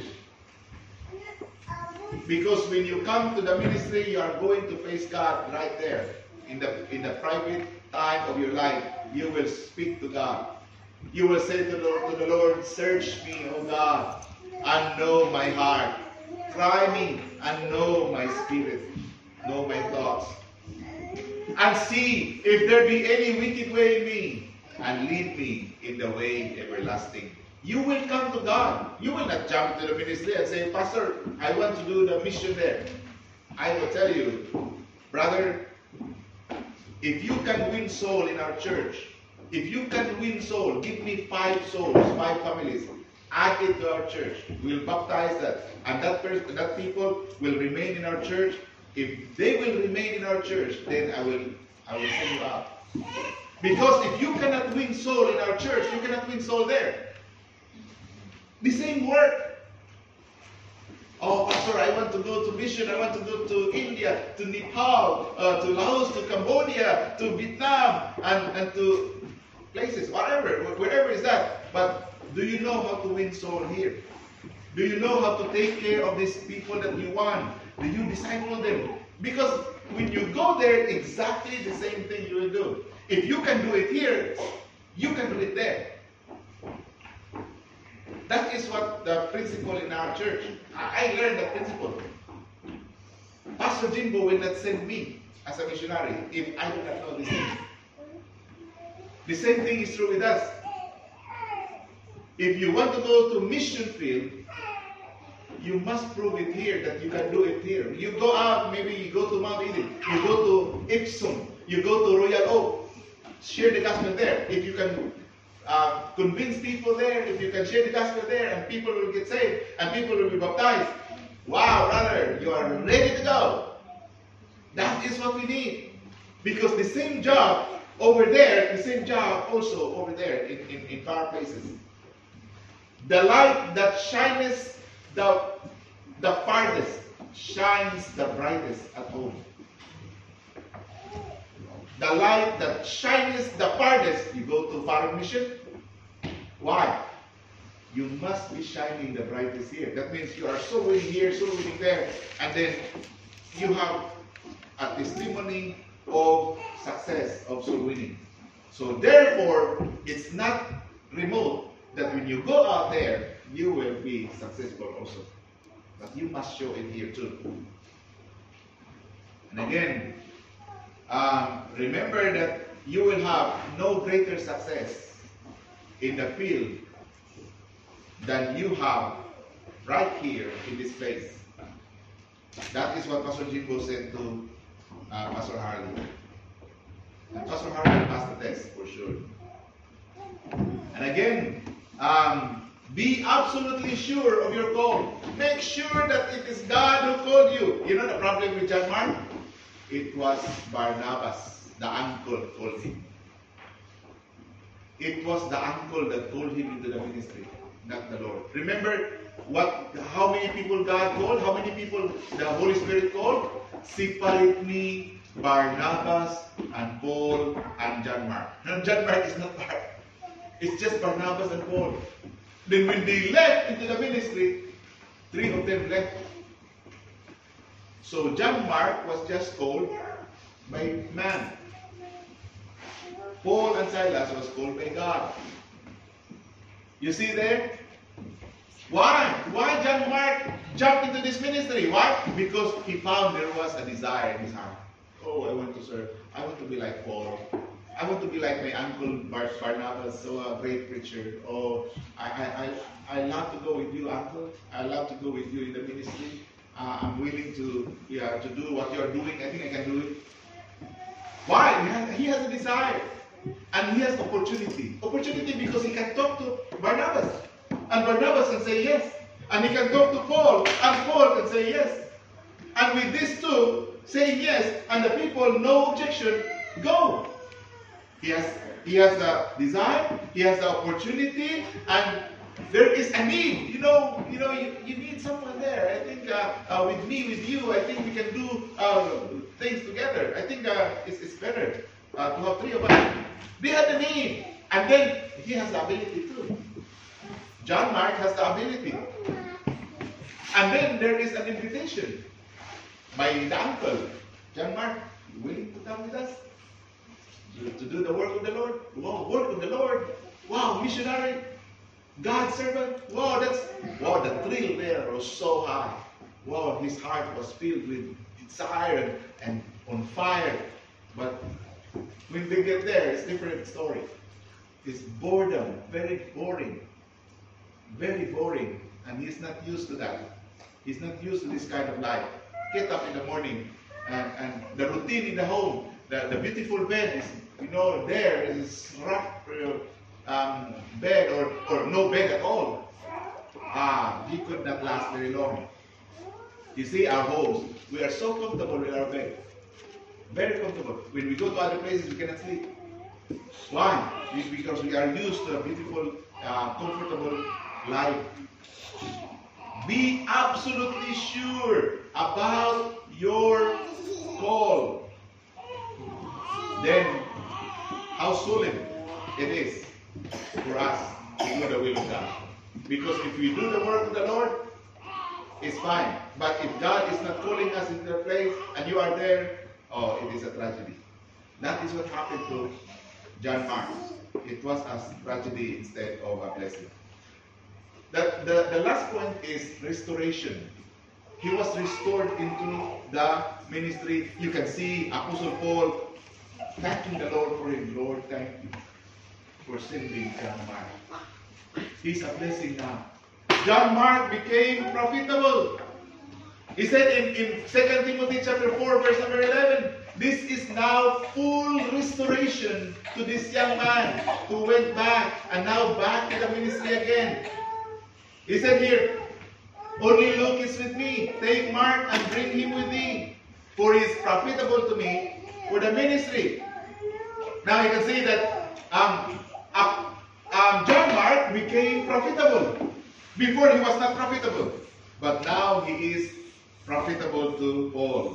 Because when you come to the ministry, you are going to face God right there. In the private time of your life, you will speak to God. You will say to the Lord, search me, O God, and know my heart. Try me and know my spirit, know my thoughts. And see if there be any wicked way in me, and lead me in the way everlasting. You will come to God. You will not jump to the ministry and say, Pastor, I want to do the mission there. I will tell you, brother, if you can win soul in our church, if you can win soul, give me 5 souls, 5 families. Add it to our church. We'll baptize that. And that people will remain in our church. If they will remain in our church, then I will send you out. Because if you cannot win soul in our church, you cannot win soul there. The same work. Oh, Pastor, I want to go to mission. I want to go to India, to Nepal, to Laos, to Cambodia, to Vietnam, and to places, wherever is that. But do you know how to win soul here? Do you know how to take care of these people that you want? Do you disciple them? Because when you go there, exactly the same thing you will do. If you can do it here, you can do it there. That is what the principle in our church. I learned that principle. Pastor Jimbo will not send me as a missionary if I do not know this thing. The same thing is true with us. If you want to go to mission field, you must prove it here that you can do it here. You go out, maybe you go to Mount Eden, you go to Ipsum, you go to Royal Oak, share the gospel there. If you can convince people there, if you can share the gospel there, and people will get saved, and people will be baptized, wow, brother, you are ready to go. That is what we need. Because the same job over there, the same job also over there in far places. The light that shines the farthest shines the brightest at home. The light that shines the farthest, you go to foreign mission. Why? You must be shining the brightest here. That means you are so winning here, so winning there, and then you have a testimony of success, of soul winning. So therefore, it's not remote that when you go out there, you will be successful also. But you must show it here too. And again, remember that you will have no greater success in the field than you have right here in this place. That is what Pastor Jimbo said to Pastor Harley. And Pastor Harley passed the test for sure. And again, be absolutely sure of your call. Make sure that it is God who called you. You know the problem with John Mark? It was Barnabas, the uncle, called him. It was the uncle that called him into the ministry, not the Lord. Remember how many people God called? How many people the Holy Spirit called? Separate me, Barnabas, and Paul, and John Mark. And John Mark is not part. It's just Barnabas and Paul. Then when they left into the ministry, 3 of them left. So John Mark was just called by man. Paul and Silas was called by God. You see there? Why? Why John Mark jumped into this ministry? Why? Because he found there was a desire in his heart. Oh, I want to serve. I want to be like Paul. I want to be like my uncle Barnabas, so a great preacher. Oh, I love to go with you, uncle. I love to go with you in the ministry. I'm willing to do what you're doing. I think I can do it. Why? He has a desire. And he has opportunity. Opportunity because he can talk to Barnabas. And Barnabas can say yes. And he can talk to Paul. And Paul can say yes. And with these two saying yes, and the people, no objection, go. He has the desire, he has the opportunity, and there is a need. You need someone there. I think with me, with you, I think we can do things together. I think it's better to have 3 of us. They had the need, and then he has the ability too. John Mark has the ability. And then there is an invitation by the uncle. John Mark, you willing to come with us? To do the work of the Lord? Wow, work of the Lord. Wow, missionary. God's servant. Wow, the thrill there was so high. Wow, his heart was filled with desire and on fire. But when they get there, it's a different story. It's boredom, very boring. Very boring. And he's not used to that. He's not used to this kind of life. Get up in the morning and the routine in the home, the beautiful bed is, there is rough bed or no bed at all. He could not last very long. You see, our homes, we are so comfortable with our bed. Very comfortable. When we go to other places, we cannot sleep. Why? Because we are used to a beautiful, comfortable life. Be absolutely sure about your call. Then, how solemn it is for us to do the will of God. Because if we do the work of the Lord, it's fine. But if God is not calling us into the place and you are there, it is a tragedy. That is what happened to John Mark. It was a tragedy instead of a blessing. The last point is restoration. He was restored into the ministry. You can see Apostle Paul thanking the Lord for him. Lord, thank you for sending John Mark. He's a blessing now. John Mark became profitable. He said in 2 Timothy chapter 4, verse number 11, this is now full restoration to this young man who went back and now back to the ministry again. He said here, only Luke is with me. Take Mark and bring him with thee, for he is profitable to me for the ministry. Now you can see that John Mark became profitable. Before he was not profitable, but now he is profitable to all.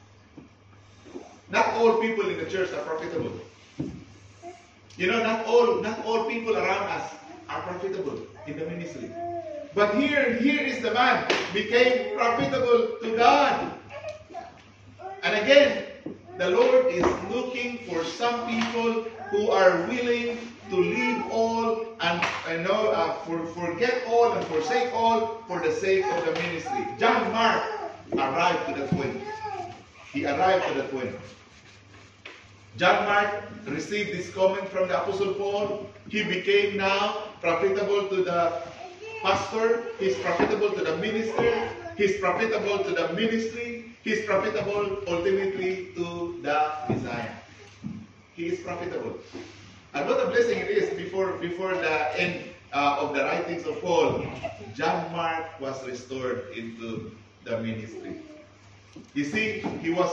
Not all people in the church are profitable. You know, not all people around us are profitable in the ministry. But here is the man became profitable to God. And again, the Lord is looking for some people who are willing to leave all and forget all and forsake all for the sake of the ministry. John Mark arrived to that point. He arrived to that point. John Mark received this comment from the Apostle Paul. He became now profitable to the pastor. He's profitable to the minister. He's profitable to the ministry. He's profitable ultimately to the Messiah. He is profitable. And what a blessing it is before the end of the writings of Paul, John Mark was restored into the ministry. You see, he was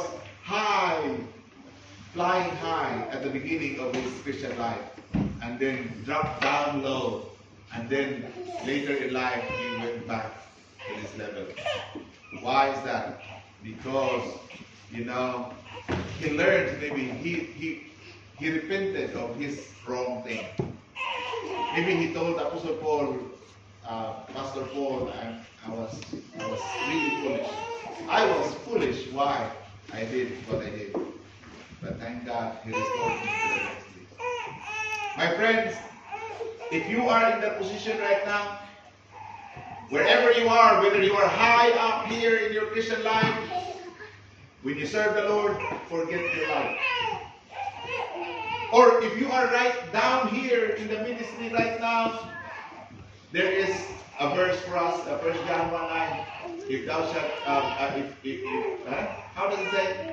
flying high at the beginning of his Christian life, and then dropped down low, and then later in life he went back to this level. Why is that? Because, you know, he learned, maybe he repented of his wrong thing. Maybe he told Apostle Paul, Pastor Paul, I was really foolish. I was foolish. Why I did what I did. But thank God he restored me to the ministry. My friends, if you are in that position right now, wherever you are, whether you are high up here in your Christian life, when you serve the Lord, forget your life. Or if you are right down here in the ministry right now, there is a verse for us, 1 John 1:9. If thou shalt, how does it say?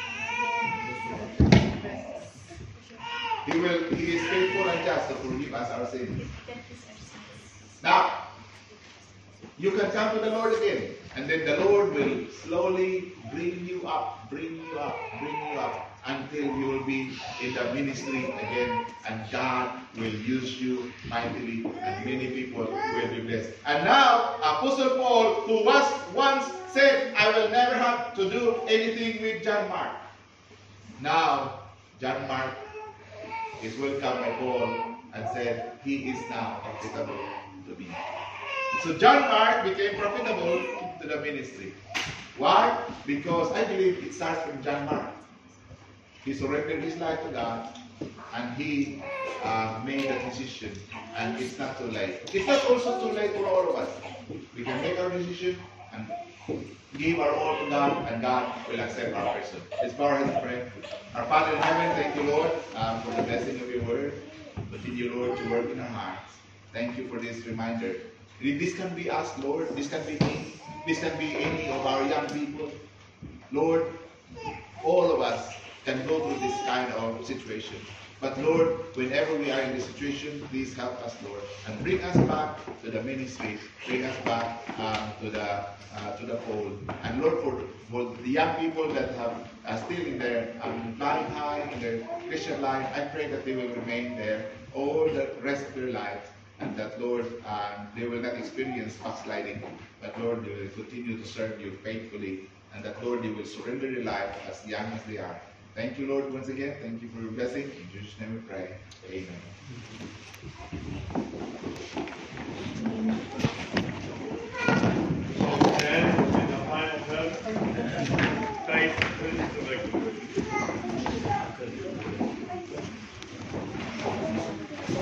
He is faithful and just to forgive us our sins. Now, you can come to the Lord again, and then the Lord will slowly bring you up, until you will be in the ministry again, and God will use you mightily, and many people will be blessed. And now, Apostle Paul, who was once said, I will never have to do anything with John Mark. Now, John Mark is welcomed by Paul and said, he is now profitable to me. So John Mark became profitable to the ministry. Why? Because I believe it starts from John Mark. He surrendered his life to God, and he made a decision. And it's not too late. It's not also too late for all of us. We can make our decision and give our all to God, and God will accept our person. Let's bow our heads and pray. Our Father in heaven, thank you, Lord, for the blessing of your word. Continue, Lord, to work in our hearts. Thank you for this reminder. This can be us, Lord. This can be me. This can be any of our young people. Lord, all of us can go through this kind of situation. But Lord, whenever we are in this situation, please help us, Lord, and bring us back to the ministry. Bring us back to the fold. And Lord, for the young people that are still in their flying high in their Christian life, I pray that they will remain there all the rest of their lives. And that, Lord, they will not experience backsliding, but, Lord, they will continue to serve you faithfully, and that, Lord, they will surrender their life as young as they are. Thank you, Lord, once again. Thank you for your blessing. In Jesus' name we pray. Amen.